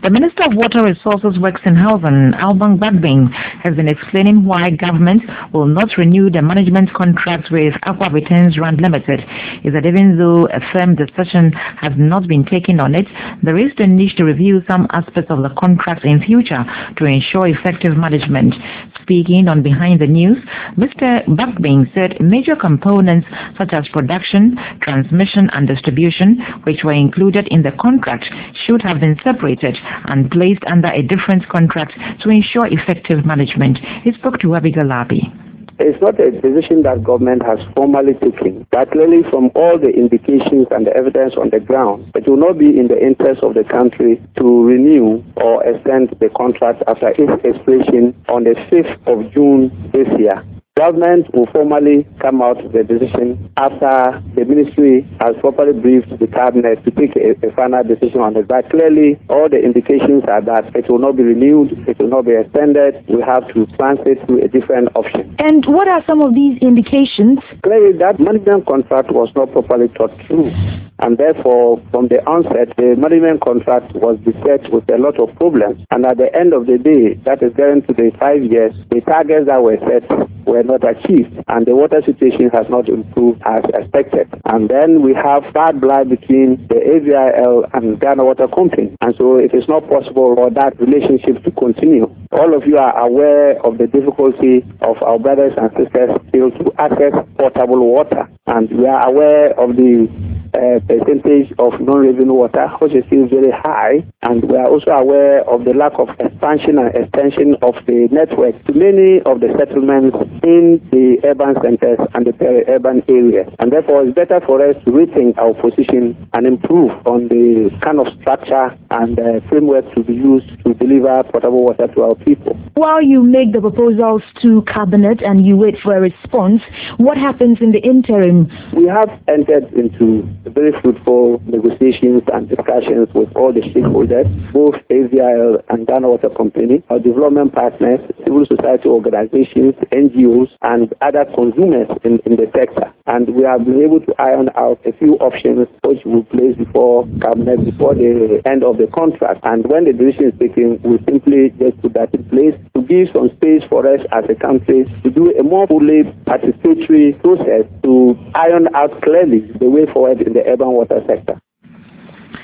The Minister of Water Resources Wexenhausen, Alban Bagbing, has been explaining why government will not renew the management contract with Aqua Returns Rand Limited. He said even though a firm decision has not been taken on it, there is the need to review some aspects of the contract in future to ensure effective management. Speaking on Behind the News, Mr. Bagbing said major components such as production, transmission and distribution, which were included in the contract, should have been separated and placed under a different contract to ensure effective management. He spoke to Abigail Labi. It's not a decision that government has formally taken, but clearly from all the indications and the evidence on the ground, it will not be in the interest of the country to renew or extend the contract after its expiration on the 5th of June this year. Government will formally come out with a decision after the ministry has properly briefed the cabinet to take a final decision on it. But clearly, all the indications are that it will not be renewed, it will not be extended. We have to transit to a different option. And what are some of these indications? Clearly, that management contract was not properly thought through. And therefore, from the onset, the management contract was beset with a lot of problems. And at the end of the day, that is getting to the 5 years, the targets that were set were not achieved, and the water situation has not improved as expected. And then we have bad blood between the AVIL and Ghana Water Company, and so it is not possible for that relationship to continue. All of you are aware of the difficulty of our brothers and sisters still to access potable water, and we are aware of the percentage of non-revenue water, which is still very high, and we are also aware of the lack of expansion and extension of the network to many of the settlements in the urban centers and the peri-urban areas. And therefore, it's better for us to rethink our position and improve on the kind of structure and framework to be used to deliver potable water to our people. While you make the proposals to Cabinet and you wait for a response, what happens in the interim? We have entered into very fruitful negotiations and discussions with all the stakeholders, both AVIL and Ghana Water Company, our development partners, civil society organizations, NGOs, and other consumers in the sector. And we have been able to iron out a few options which will place before Cabinet before the end of the contract. And when the decision is taken, we simply just put that in place to give some space for us as a country to do a more fully participatory process to iron out clearly the way forward in the urban water sector.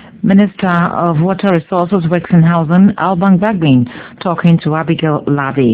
Minister of Water Resources Wexenhausen, Alban Bagbing, talking to Abigail Labi.